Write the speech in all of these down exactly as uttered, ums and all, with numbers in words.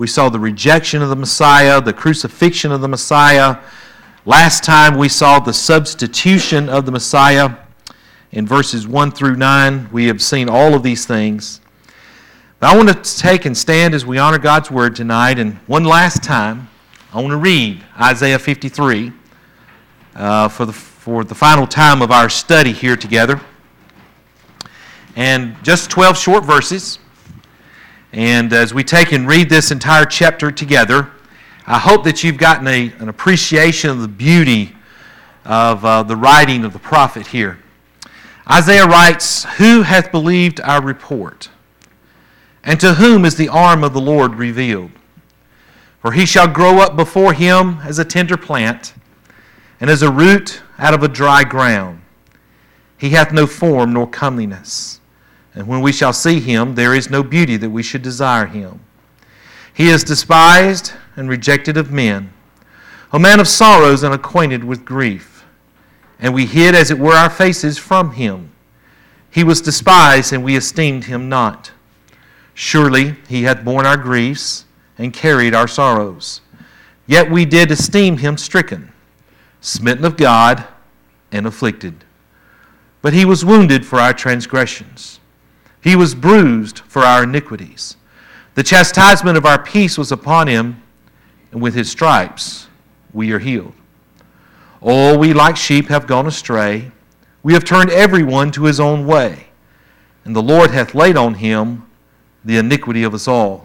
We saw the rejection of the Messiah, the crucifixion of the Messiah. Last time we saw the substitution of the Messiah. In verses one through nine, we have seen all of these things. But I want to take and stand as we honor God's Word tonight. And one last time, I want to read Isaiah fifty-three uh, for the for the final time of our study here together. And just twelve short verses. And as we take and read this entire chapter together, I hope that you've gotten a, an appreciation of the beauty of uh, the writing of the prophet here. Isaiah writes, "Who hath believed our report? And to whom is the arm of the Lord revealed? For he shall grow up before him as a tender plant, and as a root out of a dry ground. He hath no form nor comeliness. And when we shall see him, there is no beauty that we should desire him. He is despised and rejected of men, a man of sorrows and acquainted with grief. And we hid as it were our faces from him. He was despised, and we esteemed him not. Surely he hath borne our griefs and carried our sorrows. Yet we did esteem him stricken, smitten of God, and afflicted. But he was wounded for our transgressions. He was bruised for our iniquities. The chastisement of our peace was upon him, and with his stripes we are healed. All we like sheep have gone astray. We have turned every one to his own way. And the Lord hath laid on him the iniquity of us all.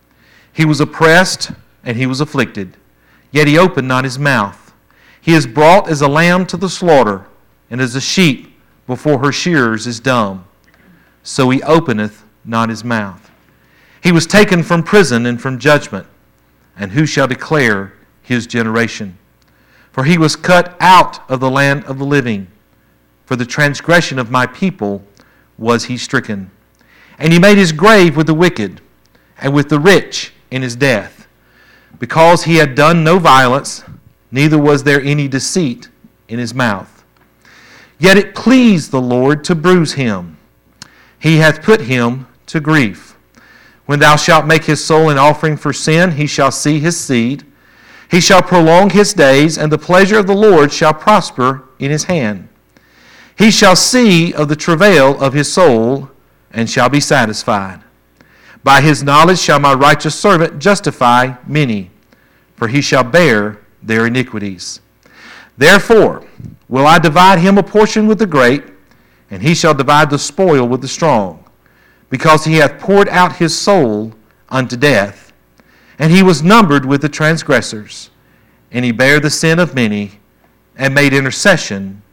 He was oppressed, and he was afflicted, yet he opened not his mouth. He is brought as a lamb to the slaughter, and as a sheep before her shearers is dumb. So he openeth not his mouth. He was taken from prison and from judgment, and who shall declare his generation? For he was cut out of the land of the living. For the transgression of my people was he stricken. And he made his grave with the wicked, and with the rich in his death, because he had done no violence, neither was there any deceit in his mouth. Yet it pleased the Lord to bruise him. He hath put him to grief. When thou shalt make his soul an offering for sin, he shall see his seed. He shall prolong his days, and the pleasure of the Lord shall prosper in his hand. He shall see of the travail of his soul, and shall be satisfied. By his knowledge shall my righteous servant justify many, for he shall bear their iniquities. Therefore will I divide him a portion with the great, and he shall divide the spoil with the strong, because he hath poured out his soul unto death, and he was numbered with the transgressors, and he bare the sin of many, and made intercession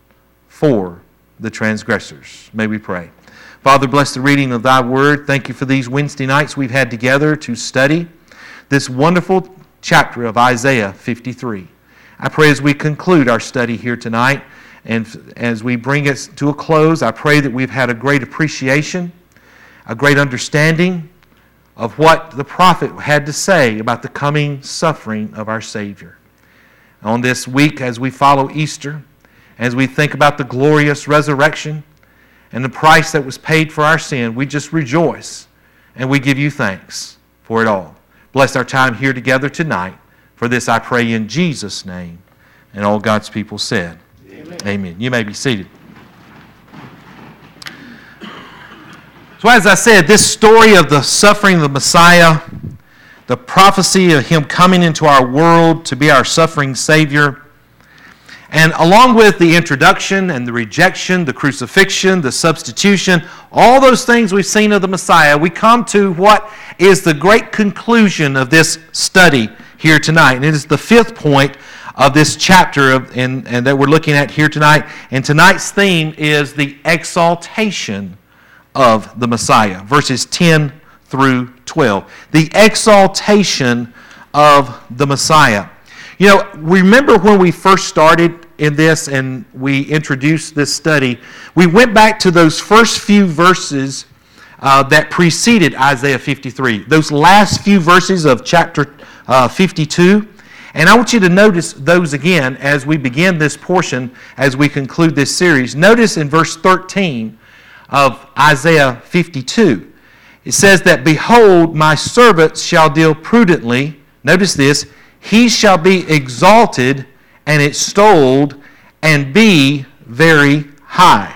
for the transgressors." May we pray. Father, bless the reading of thy word. Thank you for these Wednesday nights we've had together to study this wonderful chapter of Isaiah fifty-three. I pray as we conclude our study here tonight, and as we bring it to a close, I pray that we've had a great appreciation, a great understanding of what the prophet had to say about the coming suffering of our Savior. On this week, as we follow Easter, as we think about the glorious resurrection and the price that was paid for our sin, we just rejoice and we give you thanks for it all. Bless our time here together tonight. For this I pray in Jesus' name. And all God's people said, Amen. Amen. You may be seated. So as I said, this story of the suffering of the Messiah, the prophecy of him coming into our world to be our suffering Savior, and along with the introduction and the rejection, the crucifixion, the substitution, all those things we've seen of the Messiah, we come to what is the great conclusion of this study here tonight. And it is the fifth point of this chapter of, and, and that we're looking at here tonight. And tonight's theme is the exaltation of the Messiah, verses ten through twelve. The exaltation of the Messiah. You know, remember when we first started in this and we introduced this study, we went back to those first few verses uh, that preceded Isaiah fifty-three, those last few verses of chapter uh, fifty-two. And I want you to notice those again as we begin this portion, as we conclude this series. Notice in verse thirteen of Isaiah fifty-two, it says that, behold, my servant shall deal prudently. Notice this. He shall be exalted and extolled and be very high.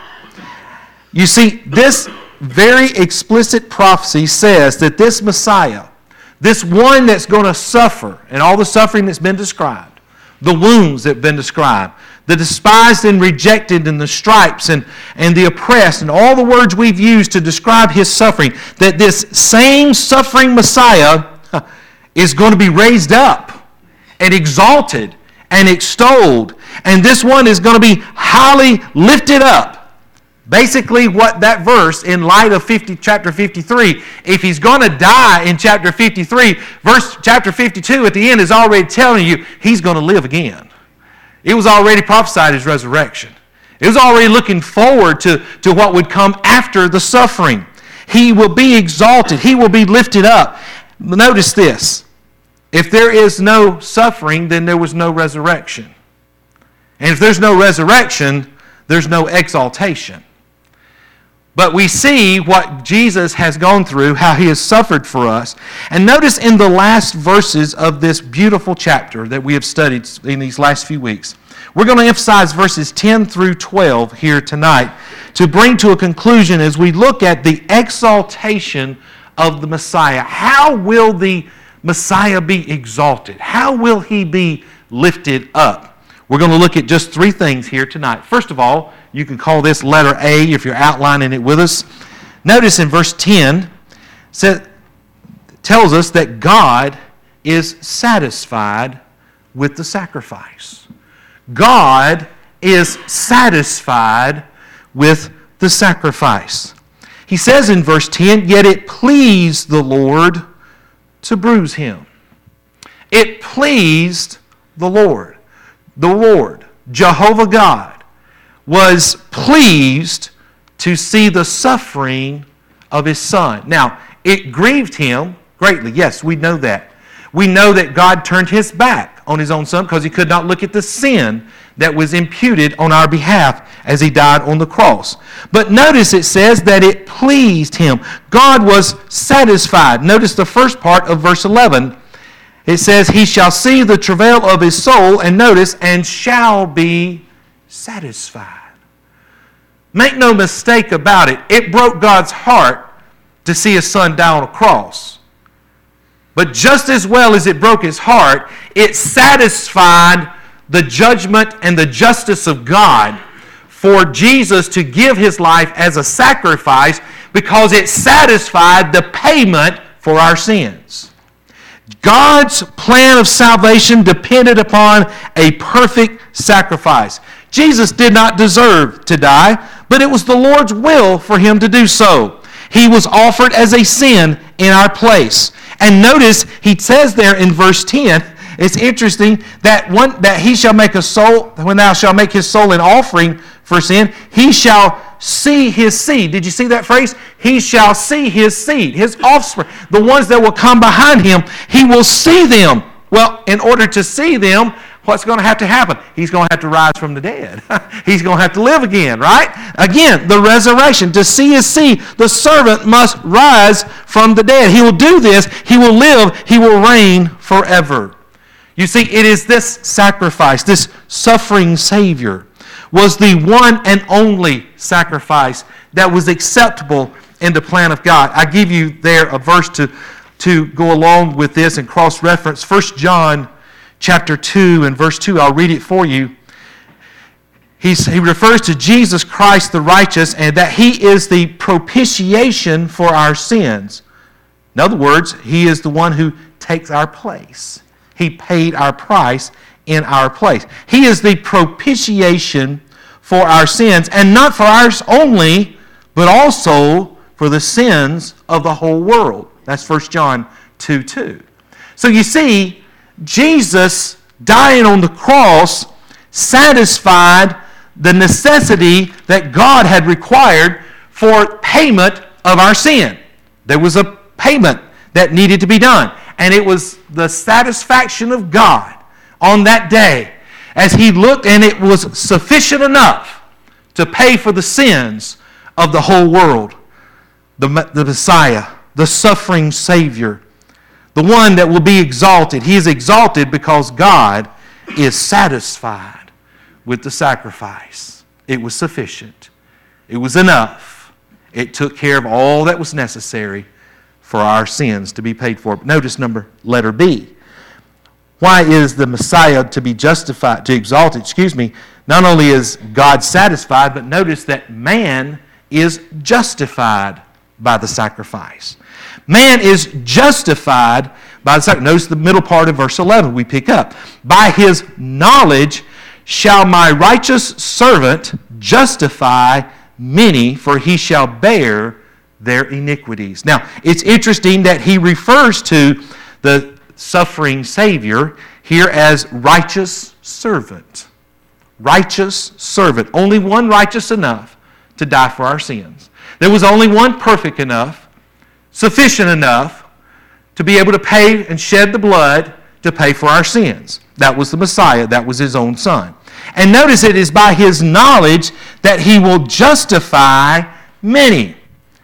You see, this very explicit prophecy says that this Messiah, this one that's going to suffer, and all the suffering that's been described, the wounds that have been described, the despised and rejected and the stripes and, and the oppressed and all the words we've used to describe his suffering, that this same suffering Messiah is going to be raised up and exalted and extolled. And this one is going to be highly lifted up. Basically what that verse, in light of fifty, chapter fifty-three, if he's going to die in chapter fifty-three, verse chapter fifty-two at the end is already telling you he's going to live again. It was already prophesied his resurrection. It was already looking forward to, to what would come after the suffering. He will be exalted. He will be lifted up. Notice this. If there is no suffering, then there was no resurrection. And if there's no resurrection, there's no exaltation. But we see what Jesus has gone through, how he has suffered for us. And notice in the last verses of this beautiful chapter that we have studied in these last few weeks, we're going to emphasize verses ten through twelve here tonight to bring to a conclusion as we look at the exaltation of the Messiah. How will the Messiah be exalted? How will he be lifted up? We're going to look at just three things here tonight. First of all, you can call this letter A if you're outlining it with us. Notice in verse ten, it tells us that God is satisfied with the sacrifice. God is satisfied with the sacrifice. He says in verse ten, yet it pleased the Lord to bruise him. It pleased the Lord. The Lord, Jehovah God, was pleased to see the suffering of his Son. Now, it grieved him greatly. Yes, we know that. We know that God turned his back on his own Son because he could not look at the sin that was imputed on our behalf as he died on the cross. But notice it says that it pleased him. God was satisfied. Notice the first part of verse eleven. It says, he shall see the travail of his soul, and notice, and shall be satisfied. Make no mistake about it. It broke God's heart to see his Son die on a cross. But just as well as it broke his heart, it satisfied the judgment and the justice of God for Jesus to give his life as a sacrifice, because it satisfied the payment for our sins. God's plan of salvation depended upon a perfect sacrifice. Jesus did not deserve to die, but it was the Lord's will for him to do so. He was offered as a sin in our place. And notice he says there in verse ten, it's interesting that one that he shall make a soul, when thou shalt make his soul an offering for sin, he shall see his seed. Did you see that phrase? He shall see his seed, his offspring, the ones that will come behind him. He will see them. Well, in order to see them, what's going to have to happen? He's going to have to rise from the dead. He's going to have to live again, right? Again, the resurrection. To see his seed, the servant must rise from the dead. He will do this. He will live. He will reign forever. You see, it is this sacrifice, this suffering Savior, was the one and only sacrifice that was acceptable in the plan of God. I give you there a verse to, to go along with this and cross-reference. First John chapter two and verse two. I'll read it for you. He's, he refers to Jesus Christ the righteous and that he is the propitiation for our sins. In other words, he is the one who takes our place. He paid our price in our place. He is the propitiation for our sins, and not for ours only, but also for the sins of the whole world. That's First John two two. So you see, Jesus dying on the cross satisfied the necessity that God had required for payment of our sin. There was a payment that needed to be done, and it was the satisfaction of God on that day as he looked, and it was sufficient enough to pay for the sins of the whole world. The, the Messiah the suffering Savior, the one that will be exalted. He is exalted because God is satisfied with the sacrifice. It was sufficient. It was enough. It took care of all that was necessary for our sins to be paid for. Notice number letter B. Why is the Messiah to be justified, to exalted, excuse me, not only is God satisfied, but notice that man is justified by the sacrifice. Man is justified by the sacrifice. Notice the middle part of verse eleven we pick up. By his knowledge shall my righteous servant justify many, for he shall bear their iniquities. Now, it's interesting that he refers to the suffering Savior here as righteous servant. Righteous servant. Only one righteous enough to die for our sins. There was only one perfect enough, sufficient enough to be able to pay and shed the blood to pay for our sins. That was the Messiah. That was his own Son. And notice it is by his knowledge that he will justify many.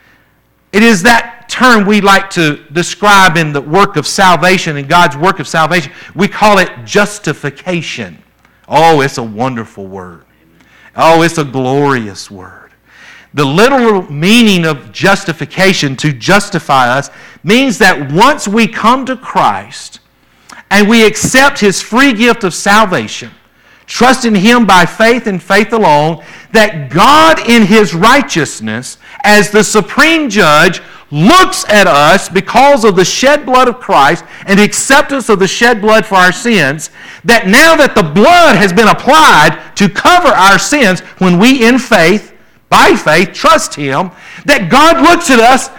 It is that term we like to describe in the work of salvation, in God's work of salvation. We call it justification. Oh, it's a wonderful word. Oh, it's a glorious word. The literal meaning of justification, to justify us, means that once we come to Christ and we accept his free gift of salvation, trust in him by faith and faith alone, that God in his righteousness, as the supreme judge, looks at us because of the shed blood of Christ and the acceptance of the shed blood for our sins, that now that the blood has been applied to cover our sins, when we in faith, by faith, trust him, that God looks at us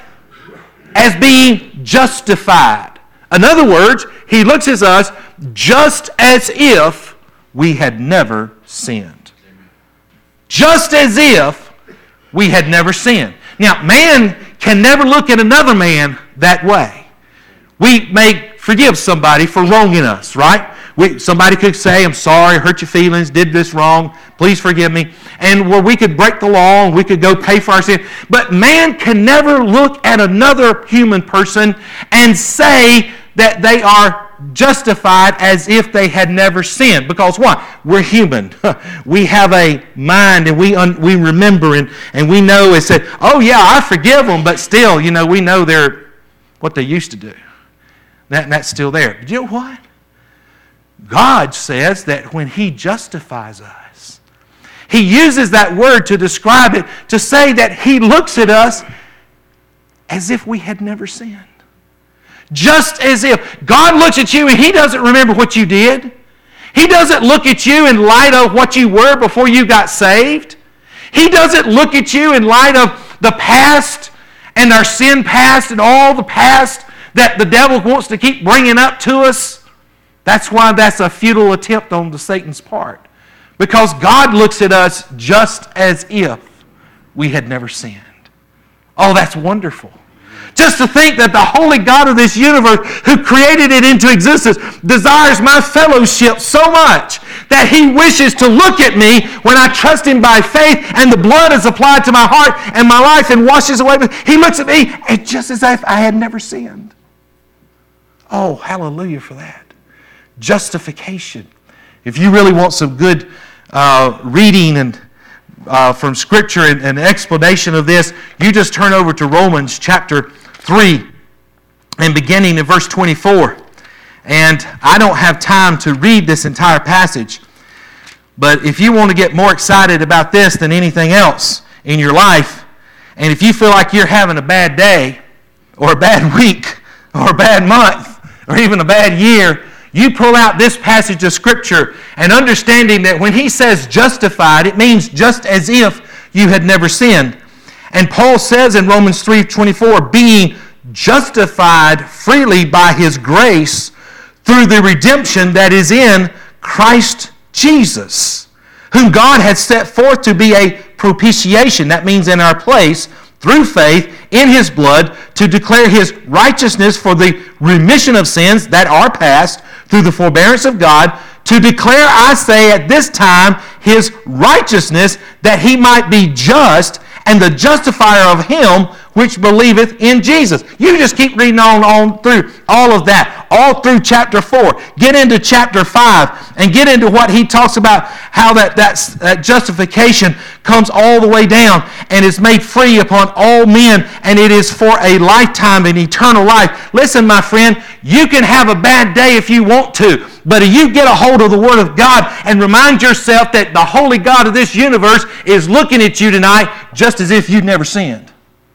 as being justified. In other words, he looks at us just as if we had never sinned. Just as if we had never sinned. Now, man can never look at another man that way. We may forgive somebody for wronging us, right? We, somebody could say, I'm sorry, hurt your feelings, did this wrong, please forgive me. And where we could break the law and we could go pay for our sin. But man can never look at another human person and say that they are justified as if they had never sinned. Because what? We're human. We have a mind and we un, we remember and, and we know it said, oh yeah, I forgive them, but still, you know, we know they're what they used to do. That, that's still there. But you know what? God says that when he justifies us, he uses that word to describe it, to say that he looks at us as if we had never sinned. Just as if God looks at you and he doesn't remember what you did. He doesn't look at you in light of what you were before you got saved. He doesn't look at you in light of the past and our sin past and all the past that the devil wants to keep bringing up to us. That's why that's a futile attempt on the Satan's part. Because God looks at us just as if we had never sinned. Oh, that's wonderful. Just to think that the holy God of this universe, who created it into existence, desires my fellowship so much that he wishes to look at me when I trust him by faith and the blood is applied to my heart and my life and washes away. He looks at me and just as if I had never sinned. Oh, hallelujah for that. Justification. If you really want some good uh, reading and uh, from Scripture and an explanation of this, you just turn over to Romans chapter three and beginning in verse twenty-four. And I don't have time to read this entire passage, but if you want to get more excited about this than anything else in your life, and if you feel like you're having a bad day or a bad week or a bad month or even a bad year, you pull out this passage of Scripture and understanding that when he says justified, it means just as if you had never sinned. And Paul says in Romans three twenty-four, being justified freely by his grace through the redemption that is in Christ Jesus, whom God had set forth to be a propitiation, that means in our place, through faith in his blood, to declare his righteousness for the remission of sins that are past, through the forbearance of God, to declare, I say, at this time, his righteousness, that he might be just and the justifier of him which believeth in Jesus. You just keep reading on, on through all of that, all through chapter four. Get into chapter five and get into what he talks about, how that, that, that justification comes all the way down and is made free upon all men, and it is for a lifetime and eternal life. Listen, my friend, you can have a bad day if you want to, but if you get a hold of the Word of God and remind yourself that the holy God of this universe is looking at you tonight just as if you'd never sinned.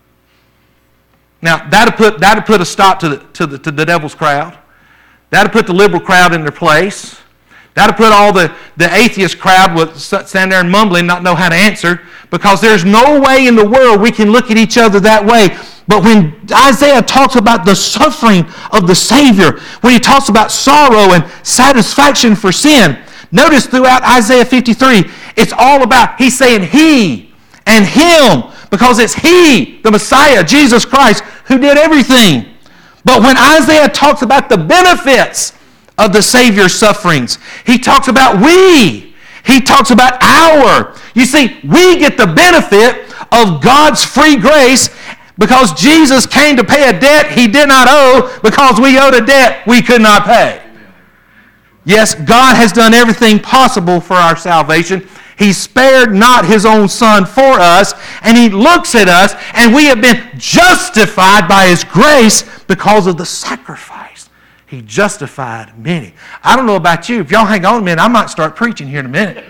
Now, that'll put, that'll put a stop to the, to, the, to the devil's crowd. That'll put the liberal crowd in their place. That'll put all the, the atheist crowd with stand there and mumbling, not know how to answer, because there's no way in the world we can look at each other that way. But when Isaiah talks about the suffering of the Savior, when he talks about sorrow and satisfaction for sin, notice throughout Isaiah fifty-three, it's all about, he's saying he and him, because it's he, the Messiah, Jesus Christ, who did everything. But when Isaiah talks about the benefits of the Savior's sufferings, he talks about we. He talks about our. You see, we get the benefit of God's free grace because Jesus came to pay a debt he did not owe, because we owed a debt we could not pay. Yes, God has done everything possible for our salvation. He spared not his own Son for us, and he looks at us, and we have been justified by his grace because of the sacrifice. He justified many. I don't know about you. If y'all hang on a minute, I might start preaching here in a minute.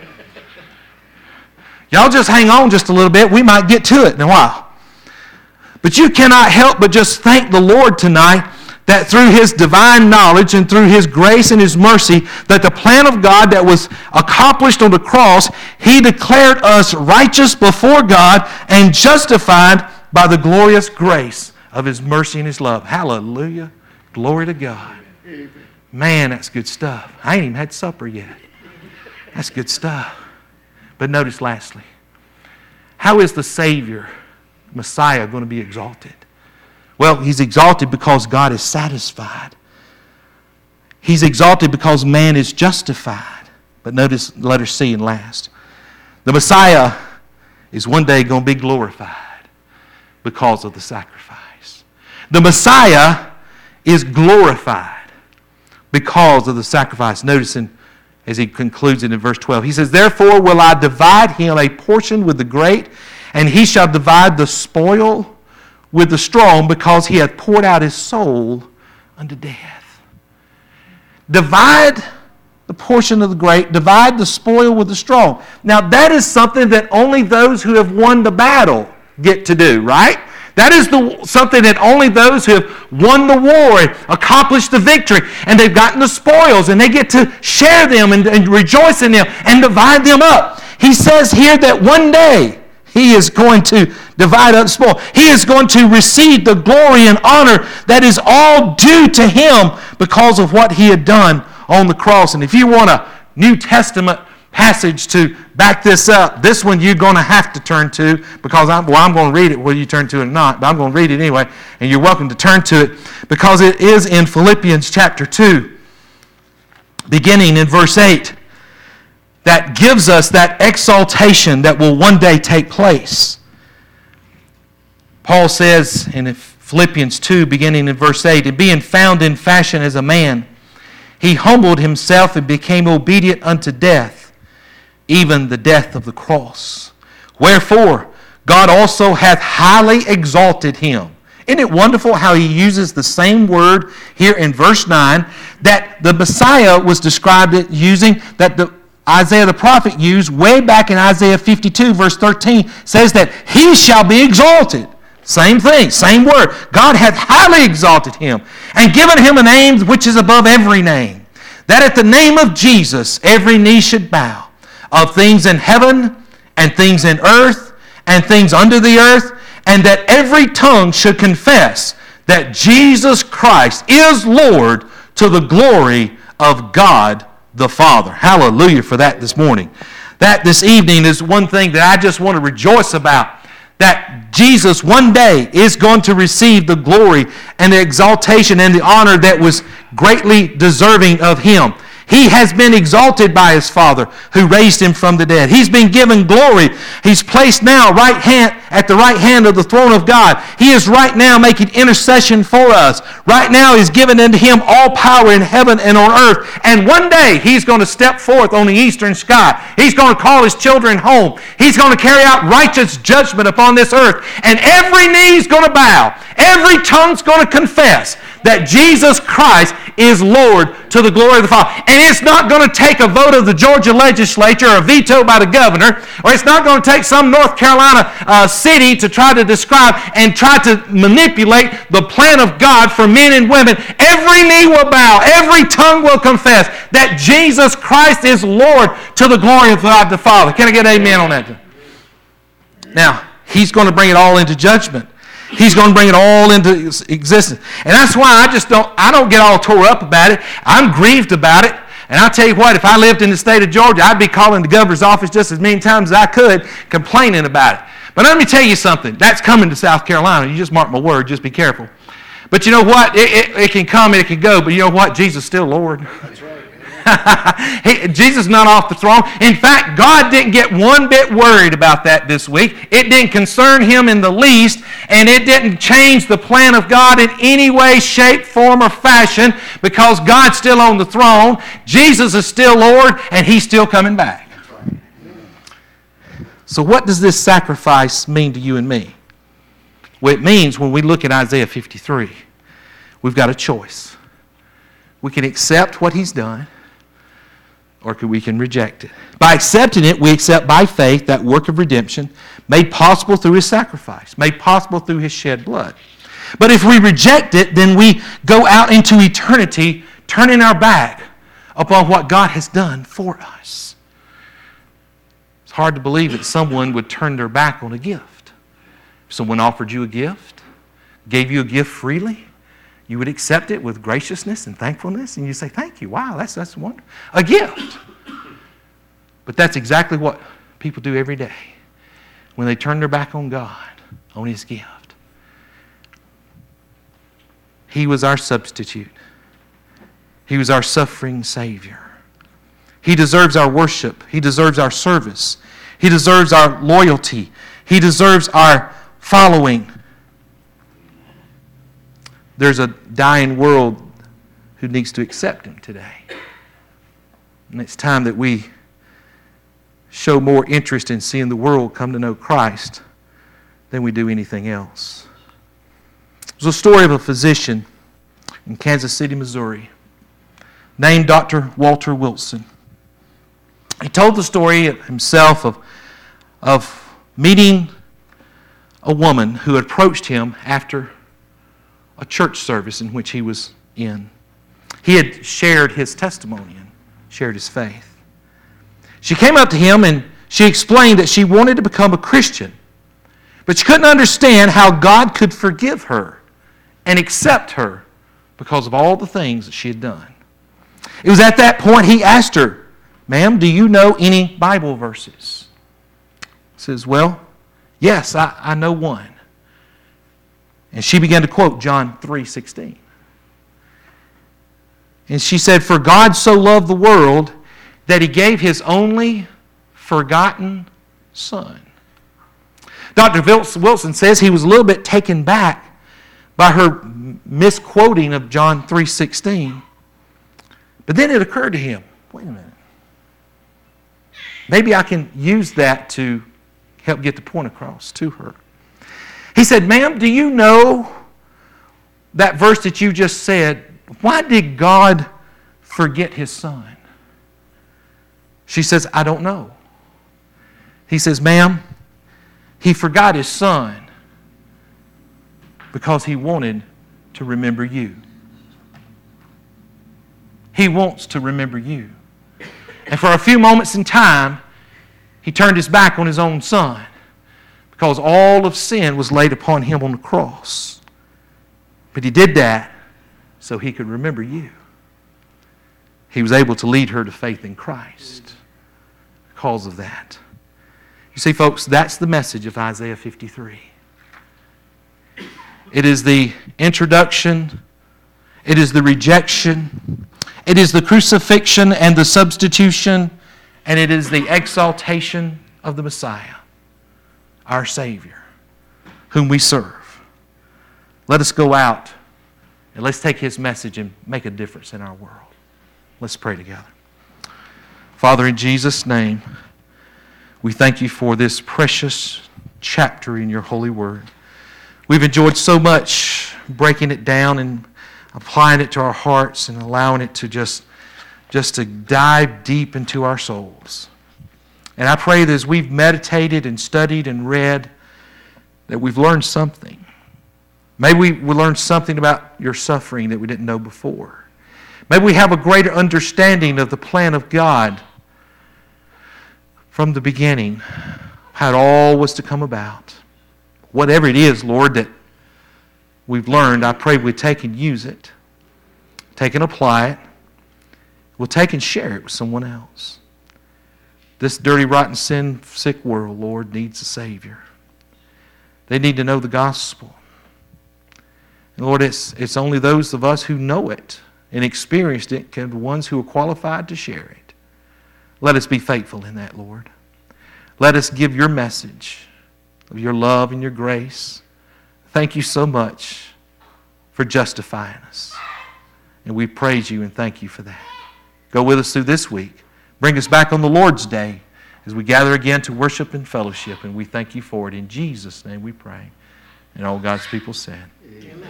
Y'all just hang on just a little bit. We might get to it in a while. But you cannot help but just thank the Lord tonight that through his divine knowledge and through his grace and his mercy, that the plan of God that was accomplished on the cross, he declared us righteous before God and justified by the glorious grace of his mercy and his love. Hallelujah. Glory to God. Man, that's good stuff. I ain't even had supper yet. That's good stuff. But notice lastly, how is the Savior, Messiah, going to be exalted? Well, he's exalted because God is satisfied. He's exalted because man is justified. But notice letter C and last. The Messiah is one day going to be glorified because of the sacrifice. The Messiah is glorified because of the sacrifice. Notice in, as he concludes it in verse twelve, he says, "Therefore will I divide him a portion with the great, and he shall divide the spoil with the strong, because he hath poured out his soul unto death." Divide the portion of the great, divide the spoil with the strong. Now that is something that only those who have won the battle get to do, right? That is the, something that only those who have won the war and accomplished the victory, and they've gotten the spoils, and they get to share them and, and rejoice in them and divide them up. He says here that one day he is going to divide up the spoil. He is going to receive the glory and honor that is all due to him because of what he had done on the cross. And if you want a New Testament passage to back this up, this one you're going to have to turn to, because I'm, well, I'm going to read it whether you turn to it or not, but I'm going to read it anyway, and you're welcome to turn to it, because it is in Philippians chapter two, beginning in verse eight. That gives us that exaltation that will one day take place. Paul says in Philippians two, beginning in verse eight, "And being found in fashion as a man, he humbled himself and became obedient unto death, even the death of the cross. Wherefore God also hath highly exalted him." Isn't it wonderful how he uses the same word here in verse nine that the Messiah was described it using, that the Isaiah the prophet used way back in Isaiah fifty-two, verse thirteen, says that he shall be exalted. Same thing, same word. God hath highly exalted him and given him a name which is above every name, that at the name of Jesus every knee should bow, of things in heaven and things in earth and things under the earth, and that every tongue should confess that Jesus Christ is Lord, to the glory of God the Father. Hallelujah for that this morning. That this evening is one thing that I just want to rejoice about, that Jesus one day is going to receive the glory and the exaltation and the honor that was greatly deserving of him. He has been exalted by His Father who raised Him from the dead. He's been given glory. He's placed now right hand at the right hand of the throne of God. He is right now making intercession for us. Right now He's given unto Him all power in heaven and on earth. And one day He's going to step forth on the eastern sky. He's going to call His children home. He's going to carry out righteous judgment upon this earth. And every knee is going to bow. Every tongue's going to confess that Jesus Christ is Lord to the glory of the Father. And it's not going to take a vote of the Georgia legislature or a veto by the governor, or it's not going to take some North Carolina uh, city to try to describe and try to manipulate the plan of God for men and women. Every knee will bow, every tongue will confess that Jesus Christ is Lord to the glory of God the Father. Can I get an amen on that? Now, He's going to bring it all into judgment. He's going to bring it all into existence. And that's why I just don't, I don't get all tore up about it. I'm grieved about it. And I'll tell you what, if I lived in the state of Georgia, I'd be calling the governor's office just as many times as I could, complaining about it. But let me tell you something. That's coming to South Carolina. You just mark my word. Just be careful. But you know what? It, it, it can come and it can go. But you know what? Jesus is still Lord. That's right. he, Jesus is not off the throne. In fact, God didn't get one bit worried about that this week. It didn't concern Him in the least, and it didn't change the plan of God in any way, shape, form, or fashion, because God's still on the throne. Jesus is still Lord, and He's still coming back. So what does this sacrifice mean to you and me? Well, it means when we look at Isaiah fifty-three, we've got a choice. We can accept what He's done, or we can reject it. By accepting it, we accept by faith that work of redemption made possible through His sacrifice, made possible through His shed blood. But if we reject it, then we go out into eternity turning our back upon what God has done for us. It's hard to believe that someone would turn their back on a gift. If someone offered you a gift, gave you a gift freely, you would accept it with graciousness and thankfulness, and you say, thank you, wow, that's, that's wonderful. A gift. But that's exactly what people do every day when they turn their back on God, on His gift. He was our substitute. He was our suffering Savior. He deserves our worship. He deserves our service. He deserves our loyalty. He deserves our following. There's a dying world who needs to accept Him today. And it's time that we show more interest in seeing the world come to know Christ than we do anything else. There's a story of a physician in Kansas City, Missouri, named Doctor Walter Wilson. He told the story himself of, of meeting a woman who approached him after a church service in which he was in. He had shared his testimony and shared his faith. She came up to him and she explained that she wanted to become a Christian, but she couldn't understand how God could forgive her and accept her because of all the things that she had done. It was at that point he asked her, ma'am, do you know any Bible verses? She says, well, yes, I, I know one. And she began to quote John three sixteen. And she said, for God so loved the world that He gave His only forgotten Son. Doctor Wilson says he was a little bit taken back by her misquoting of John three sixteen. But then it occurred to him, wait a minute. Maybe I can use that to help get the point across to her. He said, ma'am, do you know that verse that you just said? Why did God forget His Son? She says, I don't know. He says, ma'am, He forgot His Son because He wanted to remember you. He wants to remember you. And for a few moments in time, He turned His back on His own Son, because all of sin was laid upon Him on the cross. But He did that so He could remember you. He was able to lead her to faith in Christ because of that. You see, folks, that's the message of Isaiah fifty-three. It is the introduction, it is the rejection, It is the crucifixion and the substitution, and it is the exaltation of the Messiah, our Savior, whom we serve. Let us go out and let's take His message and make a difference in our world. Let's pray together. Father, in Jesus' name, we thank You for this precious chapter in Your holy word. We've enjoyed so much breaking it down and applying it to our hearts and allowing it to just, just to dive deep into our souls. And I pray that as we've meditated and studied and read, that we've learned something. Maybe we, we learned something about Your suffering that we didn't know before. Maybe we have a greater understanding of the plan of God from the beginning, how it all was to come about. Whatever it is, Lord, that we've learned, I pray we take and use it, take and apply it. We'll take and share it with someone else. This dirty, rotten, sin-sick world, Lord, needs a Savior. They need to know the gospel. And Lord, it's, it's only those of us who know it and experienced it, can be the ones who are qualified to share it. Let us be faithful in that, Lord. Let us give Your message of Your love and Your grace. Thank You so much for justifying us. And we praise You and thank You for that. Go with us through this week. Bring us back on the Lord's Day as we gather again to worship and fellowship. And we thank You for it. In Jesus' name we pray. And all God's people said. Amen.